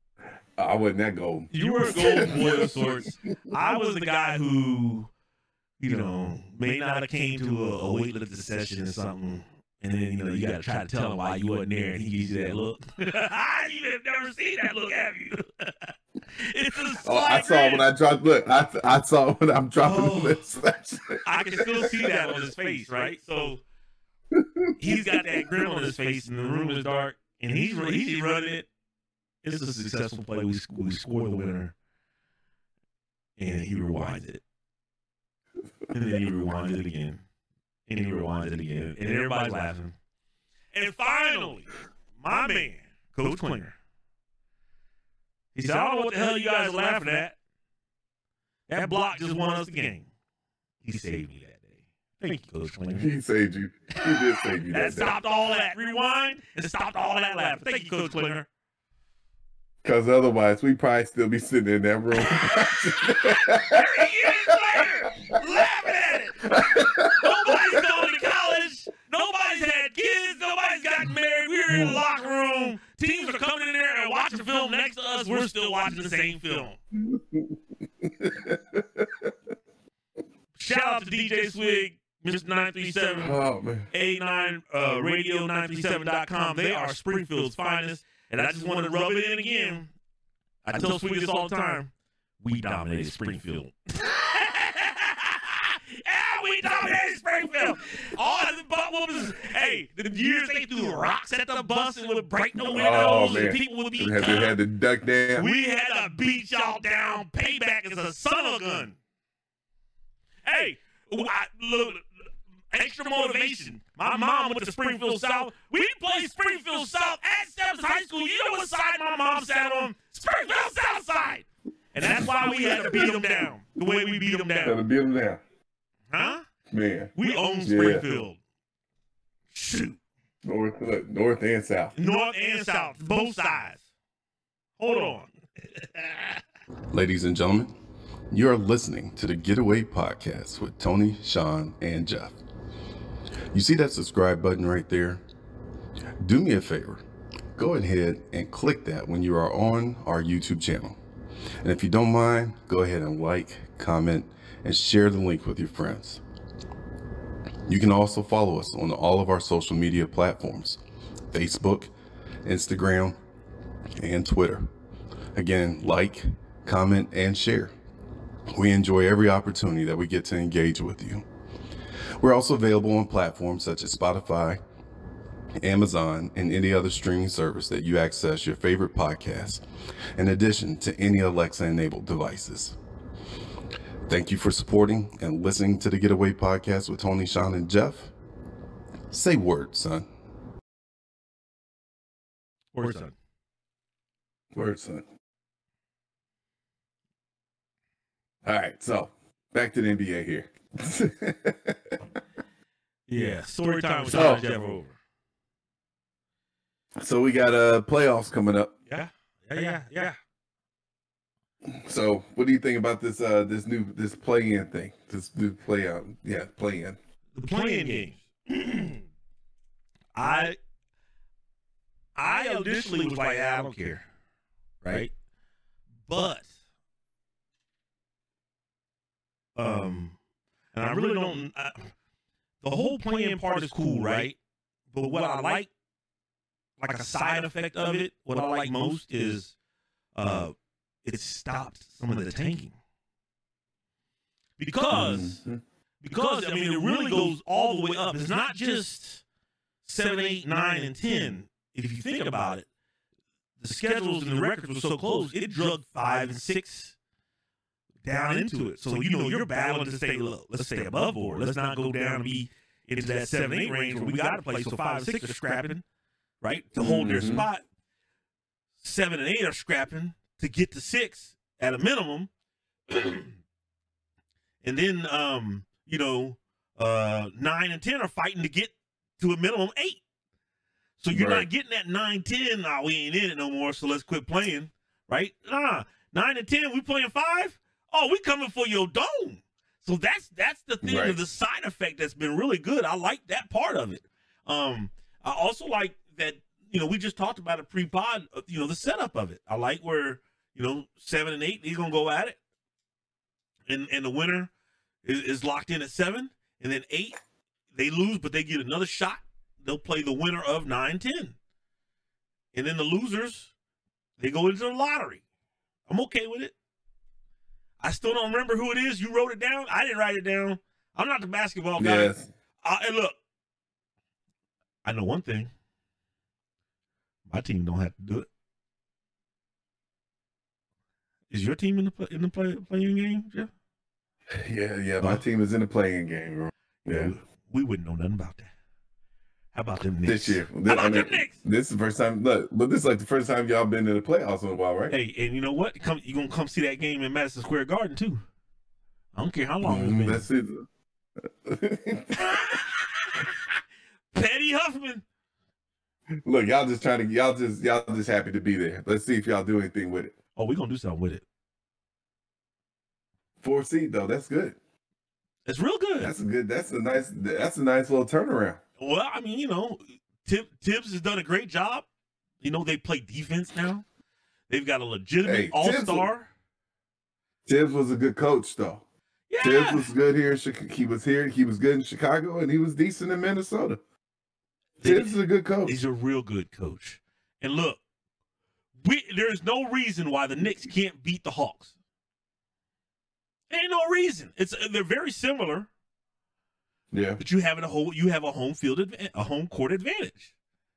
I wasn't that gold. You were a golden boy of sorts. I was the guy who you know, may not have came to a, a weightlifting session or something, and then, you know, you got to try to tell him why you wasn't there, and he gives you that look. You have never seen that look, have you? It's a oh, I saw grin. when I dropped. Look, I I saw when I'm dropping Oh, the list. I can still see that on his face, right? So he's got that grin on his face, and the room is dark, and he's he's running it. It's a successful play. We we score the winner, and he rewinds it, and then he rewinds it again, and he rewinds it again, and everybody's laughing. And finally, my man, Coach Klinger, he said, "I don't know what the hell you guys are laughing at. That block just won us the game." He saved me that day. Thank you, Coach Klinger. He saved you. He did save you. That That stopped all that. Rewind and stopped all that laughing. Thank you, Coach Klinger. Because otherwise, we probably still be sitting in that room. thirty years later, laughing at it. Nobody's going to college. Nobody's had kids. Nobody's gotten married. We're in the locker room. Teams are coming in there and watching film next to us. We're still watching the same film. Shout out to D J Swig, Mister nine three seven, Oh man. eighty-nine uh, radio nine three seven dot com. They are Springfield's finest. And I just wanted to rub it in again. I tell Swig this all the time. We dominated Springfield. Yeah, we dominated Springfield. All the butt whoopers. Hey, the years they threw rocks at the bus and would break the windows. Oh, And man. people would be We had to, had to duck down. We had to beat y'all down. Payback is a son of a gun. Hey, I, look, extra motivation. My mom went to Springfield South. We played Springfield South at Stebbins High School. You know what side my mom sat on? Springfield South side. And that's why we had to beat them down the way we beat them Had to down. beat him down. Huh? Man. We own Yeah. Springfield. Shoot. North, look, north and south. North and South, both sides. Hold on. Ladies and gentlemen, you are listening to the Getaway Podcast with Tony, Sean, and Jeff. You see that subscribe button right there? Do me a favor. Go ahead and click that when you are on our YouTube channel. And if you don't mind, go ahead and like, comment, and share the link with your friends. You can also follow us on all of our social media platforms, Facebook, Instagram, and Twitter. Again, like, comment, and share. We enjoy every opportunity that we get to engage with you. We're also available on platforms such as Spotify, Amazon, and any other streaming service that you access your favorite podcast, in addition to any Alexa-enabled devices. Thank you for supporting and listening to the Getaway Podcast with Tony, Sean, and Jeff. Say word, son. Word, son. Word, son. All right, so back to the N B A here. Yeah, story time with Oh. Sean and Jeff over. So we got uh playoffs coming up. Yeah, yeah, yeah, yeah. So what do you think about this uh this new this play-in thing? This new play out, yeah, play-in. The playing games. I I initially was like, I don't care, right? But um, and I really don't. I, the whole playing part is cool, right? But what I like, like a side effect of it, what I like most is, uh, it stopped some of the tanking because. Mhm. Because, I mean, it really goes all the way up. It's not just seven, eight, nine, and ten. If you think about it, the schedules and the records were so close, it drugged five and six down into it. So, you know, you're battling to stay low. Let's stay above board. Let's not go down and be into that seven, eight range where we got to play. So five and six are scrapping, right, to hold their Mhm. spot. Seven and eight are scrapping to get to six at a minimum. And then, um, you know, uh, nine and ten are fighting to get to a minimum eight. So you're Right. not getting that nine, ten. Nah, we ain't in it no more. So let's quit playing, right? Nah, nine and ten, we playing five. Oh, we coming for your dome. So that's that's the thing Right. of the side effect that's been really good. I like that part of it. Um, I also like that. You know, we just talked about a pre-pod. uh, You know, the setup of it. I like where you know seven and eight, they're gonna go at it, and and the winner. is, is locked in at seven, and then eight, they lose, but they get another shot. They'll play the winner of nine, ten. And then the losers, they go into the lottery. I'm okay with it. I still don't remember who it is. You wrote it down. I didn't write it down. I'm not the basketball guy. Yes. Uh, and look, I know one thing. My team don't have to do it. Is your team in the play, in the play, playing game, Jeff? Yeah, yeah. My Oh. team is in the playing game, bro. Yeah. We, we wouldn't know nothing about that. How about them Knicks? This year. How This, about I mean, them Knicks? this is the first time. Look, but this is like the first time y'all been in the playoffs in a while, right? Hey, and you know what? Come, you gonna come see that game in Madison Square Garden too. I don't care how long it's Mm, been. that's it. Petty Huffman. Look, y'all just trying to y'all just y'all just happy to be there. Let's see if y'all do anything with it. Oh, we gonna do something with it. Four seed though, that's good. It's real good. That's a good. That's a nice. That's a nice little turnaround. Well, I mean, you know, Tib, Tibbs has done a great job. You know, they play defense now. They've got a legitimate Hey, all Tibbs- star. Tibbs was a good coach though. Yeah. Tibbs was good here. in Chica- He was here. He was good in Chicago, and he was decent in Minnesota. They- Tibbs is a good coach. He's a real good coach. And look, we there's no reason why the Knicks can't beat the Hawks. Ain't no reason. It's they're very similar, Yeah. but you have a whole you have a home field adva- a home court advantage.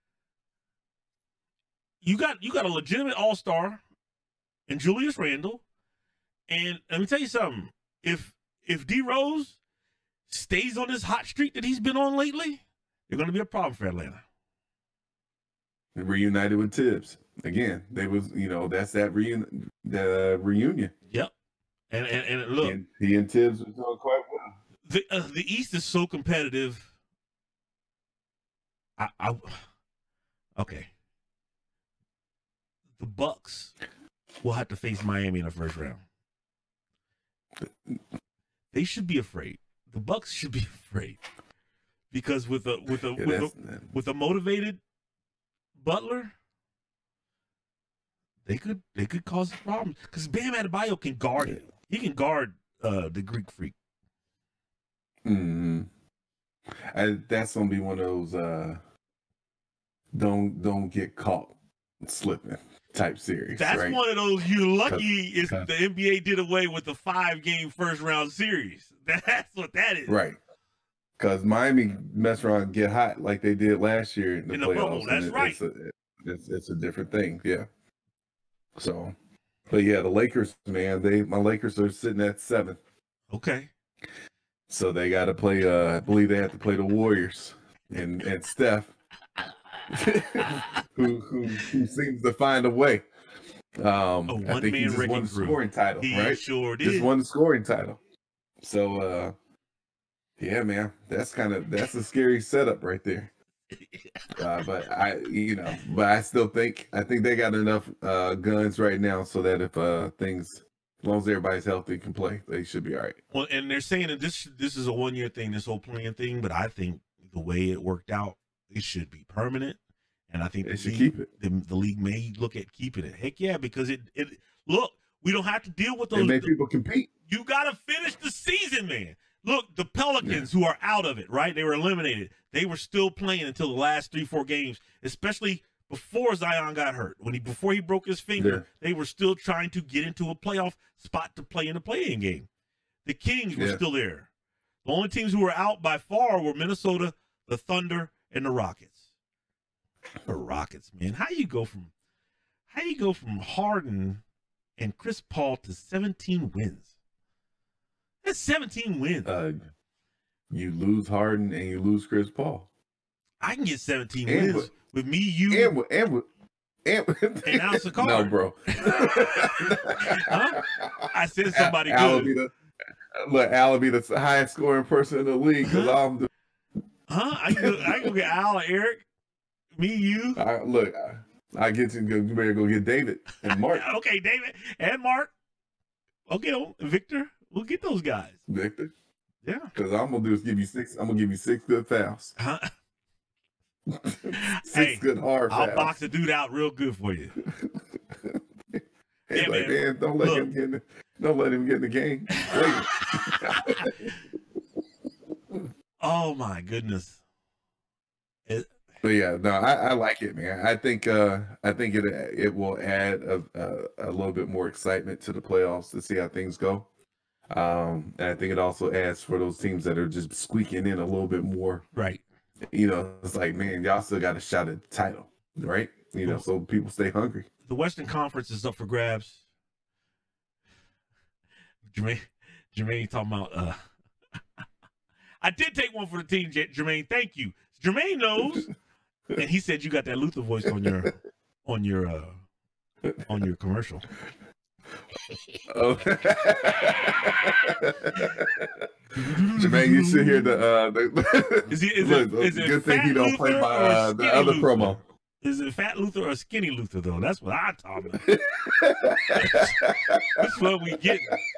You got you got a legitimate all star in Julius Randle, and let me tell you something. If if D Rose stays on this hot streak that he's been on lately, they're going to be a problem for Atlanta. Reunited with Tibbs again. They was, you know, that's that reunion. The reunion. Yep. And and, and look, And he and Tibbs was doing quite well. the uh, the East is so competitive. I, I okay. The Bucks will have to face Miami in the first round. They should be afraid. The Bucks should be afraid because with a with a Yeah, with, a, that's- with a motivated Butler, they could they could cause problems because Bam Adebayo can guard him. He can guard uh, the Greek Freak. Mhm. I, that's gonna be one of those uh, don't don't get caught slipping type series. That's right? one of those. You're lucky is Cause- the N B A did away with the five game first round series. That's what that is. Right. Because Miami mess around and get hot like they did last year in the In the playoffs. bubble, and that's it- right. It's a, it's, it's a different thing. Yeah. So, but yeah, the Lakers, man, they my Lakers are sitting at seven. Okay. So they got to play. Uh, I believe they have to play the Warriors and and Steph, who, who who seems to find a way. Um, A I think he one-man just wrecking won the crew. scoring title, He right? sure did. Just won the scoring title. So, uh, yeah, man, that's kind of that's a scary setup right there. Uh, but I, you know, but I still think I think they got enough uh, guns right now so that if uh, things, as long as everybody's healthy, can play, they should be all right. Well, and they're saying that this this is a one year thing, this whole playing thing. But I think the way it worked out, it should be permanent. And I think They the should league, keep it. The, the league may look at keeping it. Heck yeah, because it it look we don't have to deal with those. And make people compete. You got to finish the season, man. Look, the Pelicans, who are out of it, right? They were eliminated. They were still playing until the last three, four games, especially before Zion got hurt. When he before he broke his finger, they were still trying to get into a playoff spot to play in a play-in game. The Kings were Yeah. still there. The only teams who were out by far were Minnesota, the Thunder, and the Rockets. The Rockets, man. How you go from how you go from Harden and Chris Paul to seventeen wins? That's seventeen wins. Uh, you lose Harden and you lose Chris Paul. I can get seventeen and wins with- with me, you, And with- and with- and with- And Al Sakar. No, bro. I said somebody Al good. will be the, look, Al will be the highest scoring person in the league because I'm the. Huh? I can go, I can go get Al and Eric, me, you. I, look, I, I get to go. You better go get David and Mark. Okay, David and Mark. Okay, oh, Victor. We'll get those guys. Victor. Yeah. Because I'm gonna do is give you six. I'm gonna give you six good fouls. Huh? Six Hey, good hard I'll fouls. box a dude out real good for you. Hey, Yeah, like, man. man, don't let Look, him get in. Don't let him get in the game. Oh my goodness. It, But yeah, no, I, I like it, man. I think uh, I think it it will add a, a a little bit more excitement to the playoffs to see how things go. Um, and I think it also adds for those teams that are just squeaking in a little bit more. right. You know, it's like, man, y'all still got a shot at the title, right? You know, so people stay hungry. The Western Conference is up for grabs. Jermaine, Jermaine talking about, uh, I did take one for the team, J- Jermaine. Thank you. Jermaine knows. And he said you got that Luther voice on your, on your, uh, on your commercial. Oh. Jermaine, you should hear the. Uh, the Is, he, is look, it, is it good thing Fat he don't Luther play my or uh, the Skinny other Luther? promo. Is it Fat Luther or Skinny Luther, though? That's what I talk about. That's what we get.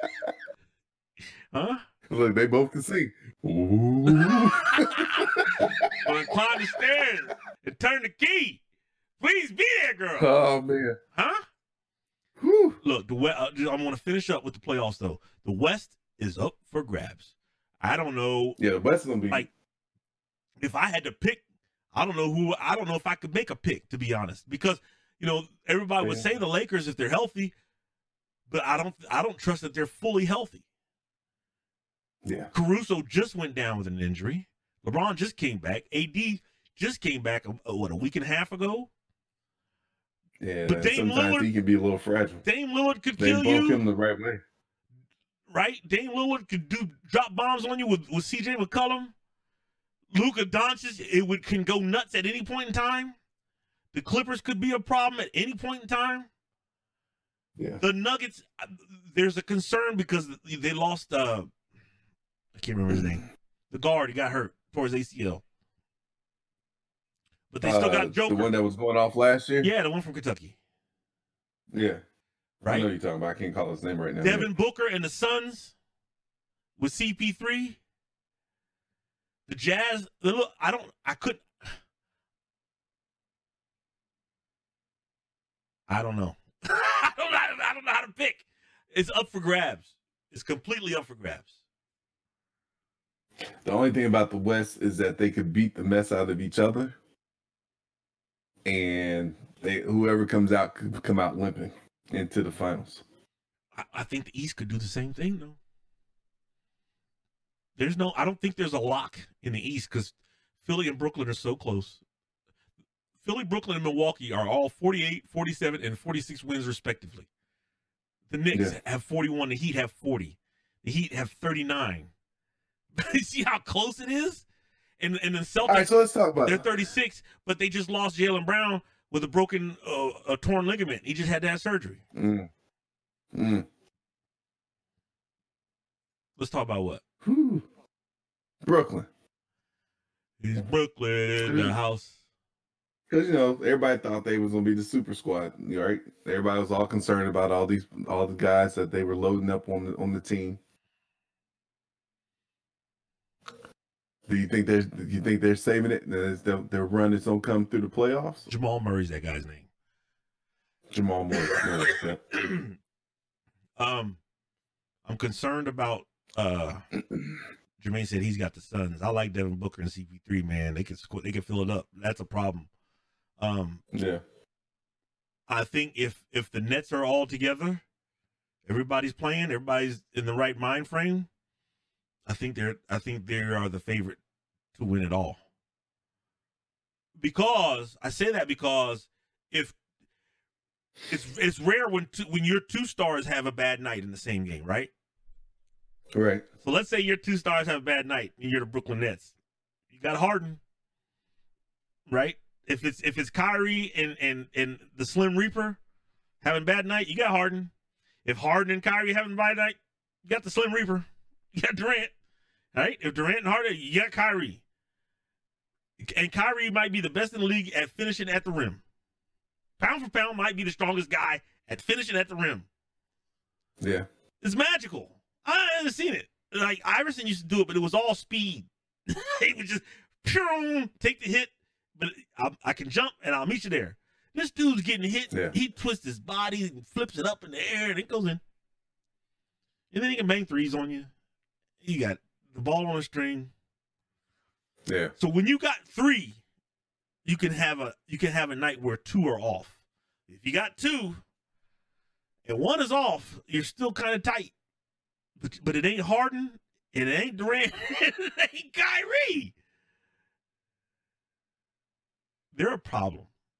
Huh? Look, they both can sing. Ooh. Well, climb the stairs and turn the key. Please be there, girl. Oh man. Huh? Whew. Look, the West, uh, I'm going to finish up with the playoffs, though. The West is up for grabs. I don't know. Yeah, the West is gonna be Like, if I had to pick, I don't know who. I don't know if I could make a pick, to be honest, because you know everybody would Yeah. say the Lakers if they're healthy, but I don't. I don't trust that they're fully healthy. yeah. Caruso just went down with an injury. LeBron just came back. A D just came back. uh, What, a week and a half ago? Yeah, But Dame sometimes Lillard- he can be a little fragile. Dame Lillard could They kill bump you, him the right way. right? Dame Lillard could do drop bombs on you with, with C J McCollum. Luka Doncic, it would can go nuts at any point in time. The Clippers could be a problem at any point in time. Yeah. The Nuggets, uh, there's a concern because they lost. Uh, I can't remember his name. The guard, he got hurt towards A C L, but they still Uh, got Joker. The one that was going off last year? Yeah, the one from Kentucky. Yeah. I Right. know you're talking about. I can't call his name right now. Devin Booker and the Suns with C P three. The Jazz, the little, I don't, I could, I don't know. I don't know. I don't know how to pick. It's up for grabs. It's completely up for grabs. The only thing about the West is that they could beat the mess out of each other, and they whoever comes out could come out limping into the finals. I, I think the East could do the same thing, though. There's no, I don't think there's a lock in the East because Philly and Brooklyn are so close. Philly, Brooklyn, and Milwaukee are all forty-eight, forty-seven, and forty-six wins, respectively. The Knicks Yeah. have forty-one. The Heat have forty. The Heat have thirty-nine. You see how close it is? And, and the Celtics, All right, so let's talk about they're it. thirty-six, but they just lost Jaylen Brown with a broken, uh, a torn ligament. He just had to have surgery. Mm. Mm. Let's talk about what? Whew. Brooklyn. He's Brooklyn in the house. Because, you know, everybody thought they was going to be the super squad, right? Everybody was all concerned about all these, all the guys that they were loading up on the, on the team. Do you think they're, do you think they're saving it? That their, their run is going to come through the playoffs? Jamal Murray's that guy's name. Jamal Murray. Murray, yeah. um, I'm concerned about. Uh, Jermaine said he's got the Suns. I like Devin Booker and C P three. Man, they can squ- they can fill it up. That's a problem. Um, Yeah. I think if if the Nets are all together, everybody's playing, everybody's in the right mind frame. I think they're I think they are the favorite to win it all. Because I say that because if it's it's rare when two, when your two stars have a bad night in the same game, right? Right. So let's say your two stars have a bad night and you're the Brooklyn Nets. You got Harden, right? If it's if it's Kyrie and and and the Slim Reaper having a bad night, you got Harden. If Harden and Kyrie having a bad night, you got the Slim Reaper. You got Durant, right? If Durant and Harden, you got Kyrie. And Kyrie might be the best in the league at finishing at the rim. Pound for pound, might be the strongest guy at finishing at the rim. Yeah. It's magical. I haven't seen it. Like Iverson used to do it, but it was all speed. He would just pew, take the hit, but I, I can jump and I'll meet you there. This dude's getting hit. Yeah. He twists his body and flips it up in the air and it goes in. and then he can bang threes on you. You got the ball on a string. Yeah. So when you got three, you can have a you can have a night where two are off. If you got two and one is off, you're still kind of tight. But but it ain't Harden, and it ain't Durant, and it ain't Kyrie. They're a problem.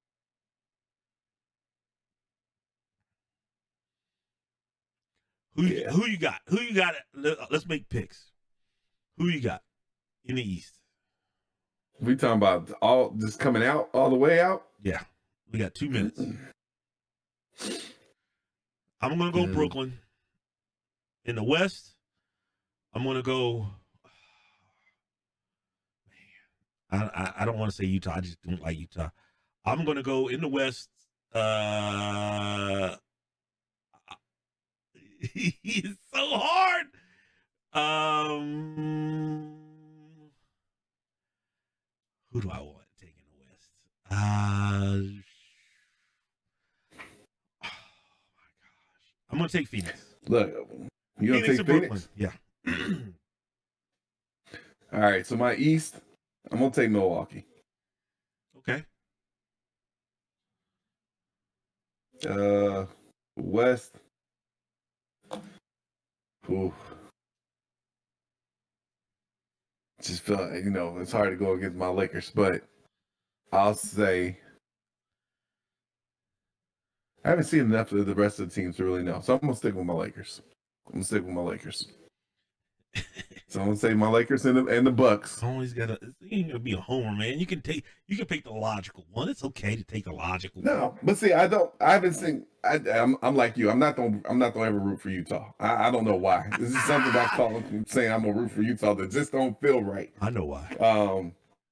Who you, Yeah. who you got? Who you got? Let's make picks. Who you got in the East? We talking about all just coming out all the way out? Yeah, we got two minutes. I'm gonna go Mm. Brooklyn. In the West, I'm gonna go. Man, I I, I don't want to say Utah. I just don't like Utah. I'm gonna go in the West. Uh, it's so hard. Um, who do I want to take in the West? Uh, oh my gosh, I'm gonna take Phoenix. Look, you gonna Phoenix take and Phoenix? Brooklyn. Yeah. All right, so my East, I'm gonna take Milwaukee. Okay. Uh, West. Ooh. Just feel like, you know, it's hard to go against my Lakers, but I'll say I haven't seen enough of the rest of the teams to really know. So I'm gonna stick with my Lakers. I'm gonna stick with my Lakers. So I'm gonna say my Lakers and the and the Bucks. Always gotta. You ain't gonna be a homer, man. You can take. You can pick the logical one. It's okay to take the logical. one. No, but see, I don't. I haven't seen. I, I'm. I'm like you. I'm not gonna. I'm not gonna ever root for Utah. I, I don't know why. This is something about calling saying I'm gonna root for Utah that just don't feel right. I know why. Um,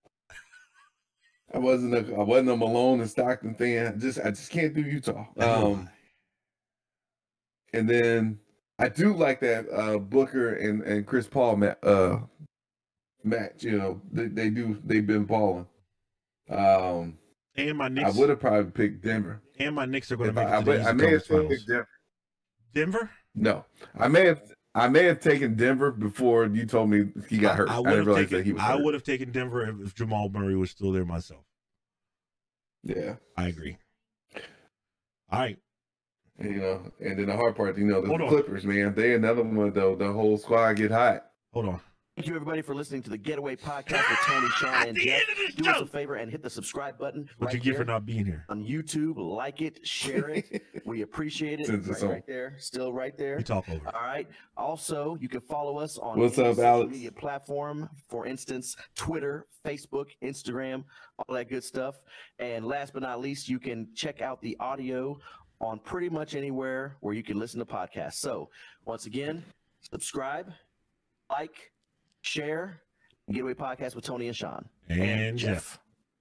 I wasn't a. I wasn't a Malone and Stockton fan. Just. I just can't do Utah. I know Um, and then I do like that uh, Booker and, and Chris Paul ma- uh, match. You know, they, they do. They've been balling. Um, and my I Knicks. would have probably picked Denver. And my Knicks are going If to make I, I, it to the would- I Eastern may have Conference Finals. taken Denver. Denver. No, I may have. I may have taken Denver before you told me he got hurt. I, I, I would didn't have realize taken. that he was I hurt. would have taken Denver if, if Jamal Murray was still there myself. Yeah, I agree. All right. and, you know, and then the hard part, you know, the Hold on. Clippers, man, they another one though. The whole squad get hot. Hold on. Thank you, everybody, for listening to the Getaway Podcast with Tony, Sean, At and the Jeff. end of the Do us show. a favor and hit the subscribe button What right you get for here not being here? on YouTube. Like it, share it. We appreciate it. Since it's Right, on. right there, still right there. We talk over. All right. Also, you can follow us on What's any up, social Alex? media platform. For instance, Twitter, Facebook, Instagram, all that good stuff. And last but not least, you can check out the audio on pretty much anywhere where you can listen to podcasts. So, once again, subscribe, like, share. Getaway Podcast with Tony and Sean And Jeff.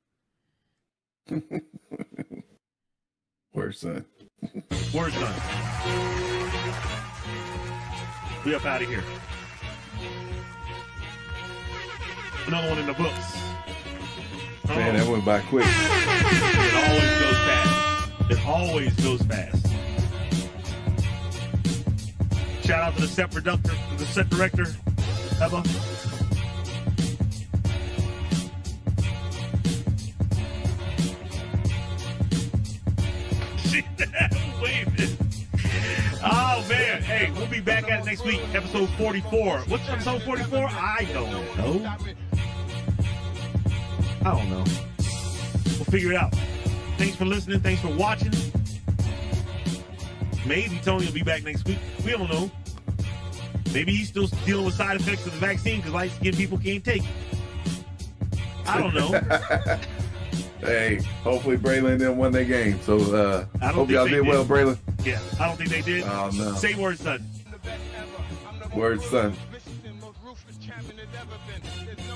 Where's son? Word's done. We up out of here. Another one in the books. Man, that Oh, went by quick. it always goes fast. It always goes fast. Shout out to the set producer, the set director, Emma. She waving. Oh man, hey, we'll be back at it next week, episode forty-four. What's episode forty-four? I don't know. I don't know. We'll figure it out. Thanks for listening. Thanks for watching. Maybe Tony will be back next week. We don't know. Maybe he's still dealing with side effects of the vaccine because light skinned people can't take it. I don't know. Hey, hopefully Braylon didn't win that game. So uh I don't hope think y'all they did did. well, Braylon. Yeah, I don't think they did. Oh no. Say word, son. Word, son. Richest and most ruthless champion there's ever been. There's no